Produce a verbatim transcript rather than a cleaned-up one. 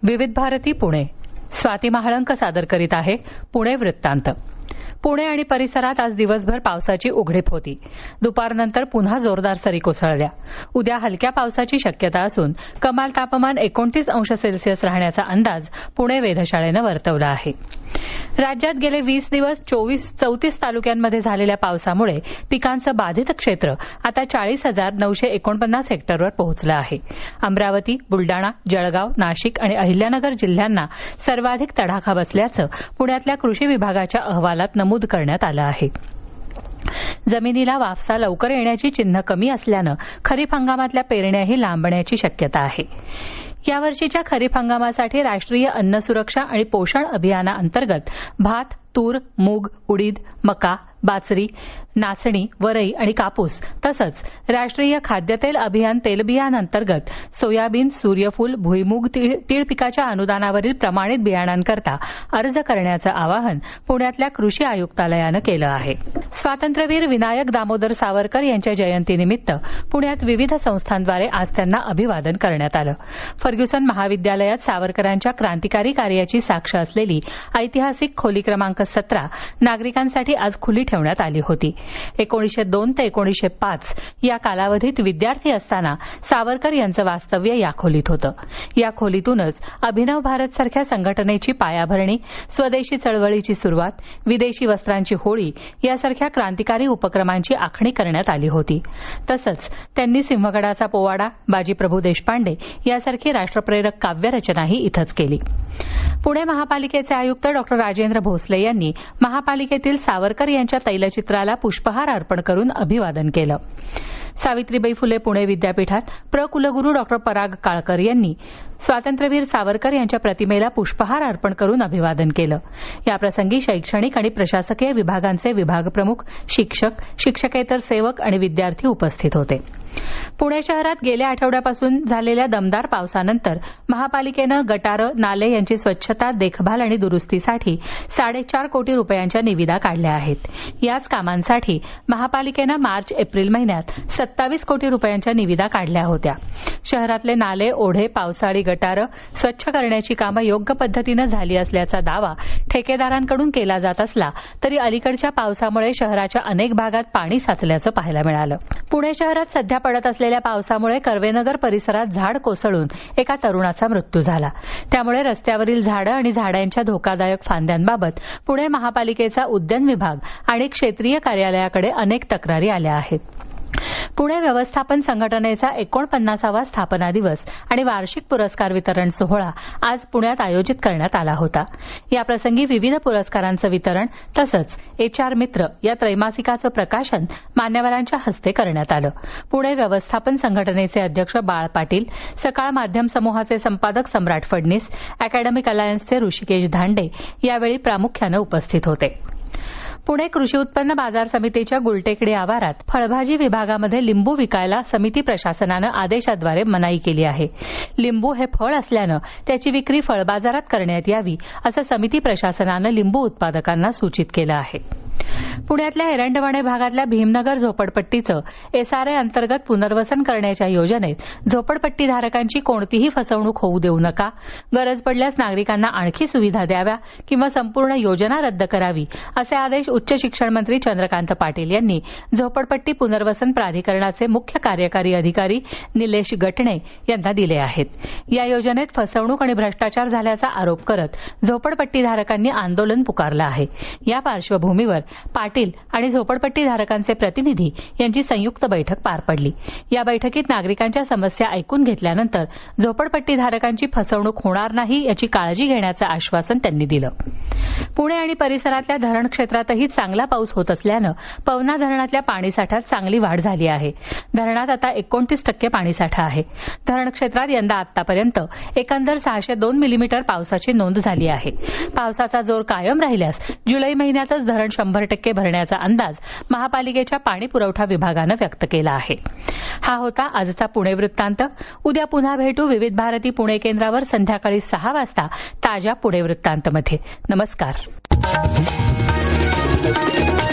विविध भारती पुणे. स्वाती महाळंक सादर करीत आहे पुणे वृत्तांत. पुणे आणि परिसरात आज दिवसभर पावसाची उघडीप होती. दुपारनंतर पुन्हा जोरदार सरी कोसळल्या. उद्या हलक्या पावसाची शक्यता असून कमाल तापमान एकोणतीस अंश सेल्सिअस राहण्याचा अंदाज पुणे वेधशाळेनं वर्तवला आहे. राज्यात गेले वीस दिवस चोवीस चौतीस तालुक्यांमध्ये झालेल्या पावसामुळे पिकांचं बाधित क्षेत्र आता चाळीस हजार नऊशे एकोणपन्नास हेक्टरवर पोहोचलं आहे. अमरावती, बुलडाणा, जळगाव, नाशिक आणि अहिल्यानगर जिल्ह्यांना सर्वाधिक तडाखा बसल्याचं पुण्यातल्या कृषी विभागाच्या अहवालात नमूद करण्यात आलं आहे. जमिनीला वाफसा लवकर येण्याची चिन्ह कमी असल्यानं खरीप हंगामातल्या पेरण्याही लांबण्याची शक्यता आहे. यावर्षीच्या खरीप हंगामासाठी राष्ट्रीय अन्न सुरक्षा आणि पोषण अभियानाअंतर्गत भात, तूर, मूग, उडीद, मका, बाजरी, नाचणी, वरई आणि कापूस तसंच राष्ट्रीय खाद्यतेल अभियान तेलबियांअंतर्गत सोयाबीन, सूर्यफूल, भुईमूग, तीळ तीळ पिकाच्या अनुदानावरील प्रमाणित बियाणांकरता अर्ज करण्याचं आवाहन पुण्यातल्या कृषी आयुक्तालयानं केलं आहे. स्वातंत्र्यवीर विनायक दामोदर सावरकर यांच्या जयंतीनिमित्त पुण्यात विविध संस्थांद्वारे आज त्यांना अभिवादन करण्यात आलं. फर्ग्युसन महाविद्यालयात सावरकरांच्या क्रांतिकारी कार्याची साक्ष असलेली ऐतिहासिक खोली क्रमांक सतरा नागरिकांसाठी आज खुली ठेवण्यात आली होती. एकोणीसशे दोन ते एकोणीसशे पाच या कालावधीत विद्यार्थी असताना सावरकर यांचं वास्तव्य या खोलीत होतं. या खोलीतूनच अभिनव भारत सारख्या संघटनेची पायाभरणी, स्वदेशी चळवळीची सुरुवात, विदेशी वस्त्रांची होळी यासारख्या क्रांतिकारी उपक्रमांची आखणी करण्यात आली होती. तसंच त्यांनी सिंहगडाचा पोवाडा, बाजीप्रभू देशपांडे यासारखी राष्ट्रप्रेरक काव्यरचनाही इथंच केली. पुणे महापालिकेचे आयुक्त डॉक्टर राजेंद्र भोसले यांनी महापालिकेतील सावरकर यांच्या तैलचित्राला पुष्पहार अर्पण करून अभिवादन केलं. सावित्रीबाई फुले पुणे विद्यापीठात प्र कुलगुरू डॉक्टर पराग काळकर यांनी स्वातंत्र्यवीर सावरकर यांच्या प्रतिमेला पुष्पहार अर्पण करून अभिवादन केलं. याप्रसंगी शैक्षणिक आणि प्रशासकीय विभागांचे विभागप्रमुख, शिक्षक, शिक्षकेतर सेवक आणि विद्यार्थी उपस्थित होते. पुणे शहरात गेल्या आठवड्यापासून झालेल्या दमदार पावसानंतर महापालिकेनं गटारं, नाले यांची स्वच्छता, देखभाल आणि दुरुस्तीसाठी साडेचार कोटी रुपयांच्या निविदा काढल्या आहेत. याच कामांसाठी महापालिकेनं मार्च एप्रिल महिन्यात सत्तावीस कोटी रुपयांच्या निविदा काढल्या होत्या. शहरातले नाले, ओढे, पावसाळी गटारं स्वच्छ करण्याची कामं योग्य पद्धतीनं झाली असल्याचा दावा ठेकेदारांकडून केला जात असला तरी अलीकडच्या पावसामुळे शहराच्या अनेक भागात पाणी साचल्याचं पाहायला मिळालं. पुणे शहरात सध्या पडत असलेल्या पावसामुळे कर्वेनगर परिसरात झाड कोसळून एका तरुणाचा मृत्यू झाला. त्यामुळे रस्त्यावरील झाडं आणि झाडांच्या धोकादायक फांद्यांबाबत पुणे महापालिकेचा उद्यान विभाग आणि क्षेत्रीय कार्यालयाकडे अनेक तक्रारी आल्या आहेत. पुणे व्यवस्थापन संघटनेचा एकोणपन्नासावा स्थापना दिवस आणि वार्षिक पुरस्कार वितरण सोहळा आज पुण्यात आयोजित करण्यात आला होता. याप्रसंगी विविध पुरस्कारांचं वितरण तसंच एच आर मित्र या त्रैमासिकाचं प्रकाशन मान्यवरांच्या हस्ते करण्यात आलं. पुणे व्यवस्थापन संघटनेचे अध्यक्ष बाळ पाटील, सकाळ माध्यम समूहाचे संपादक सम्राट फडणीस, अकॅडमिक अलायन्सचे ऋषिकेश धांडे यावेळी प्रामुख्यानं उपस्थित होते. पुणे कृषी उत्पन्न बाजार समितीच्या गुलटेकडी आवारात फळभाजी विभागामध्ये लिंबू विकायला समिती प्रशासनानं आदेशाद्वारे मनाई केली आहे. लिंबू हे फळ असल्यानं त्याची विक्री फळबाजारात करण्यात यावी असं समिती प्रशासनानं लिंबू उत्पादकांना सूचित केलं आहे. पुण्यातल्या एरंडवणे भागातल्या भीमनगर झोपडपट्टीचं एसआरए अंतर्गत पुनर्वसन करण्याच्या योजनेत झोपडपट्टीधारकांची कोणतीही फसवणूक होऊ देऊ नका, गरज पडल्यास नागरिकांना आणखी सुविधा द्याव्या किंवा संपूर्ण योजना रद्द करावी असे आदेश उच्च शिक्षण मंत्री चंद्रकांत पाटील यांनी झोपडपट्टी पुनर्वसन प्राधिकरणाचे मुख्य कार्यकारी अधिकारी निलेश गटणे यांना दिले आहेत. या योजनेत फसवणूक आणि भ्रष्टाचार झाल्याचा आरोप करत झोपडपट्टीधारकांनी आंदोलन पुकारलं आहे. या पार्श्वभूमीवर पाटील आणि झोपडपट्टीधारकांचे प्रतिनिधी यांची संयुक्त बैठक पार पडली. या बैठकीत नागरिकांच्या समस्या ऐकून घेतल्यानंतर झोपडपट्टीधारकांची फसवणूक होणार नाही याची काळजी घेण्याचं आश्वासन त्यांनी दिलं. पुणे आणि परिसरातल्या धरण क्षेत्रातही चांगला पाऊस होत असल्यानं पवना धरणातल्या पाणीसाठ्यात चांगली वाढ झाली आहे. धरणात आता एकोणतीस टक्के पाणीसाठा आहे. धरण क्षेत्रात यंदा आतापर्यंत एकंदर सहाशे दोन मिलीमीटर पावसाची नोंद झाली आहे. पावसाचा जोर कायम राहिल्यास जुलै महिन्यातच धरण शंभर टक्के भरण्याचा अंदाज महापालिकेच्या पाणी पुरवठा विभागानं व्यक्त केला आहे. हा होता आजचा पुणे वृत्तांत. उद्या पुन्हा भेटू विविध भारती पुणे केंद्रावर संध्याकाळी सहा वाजता ताज्या पुणे वृत्तांतमध्ये. नमस्कार.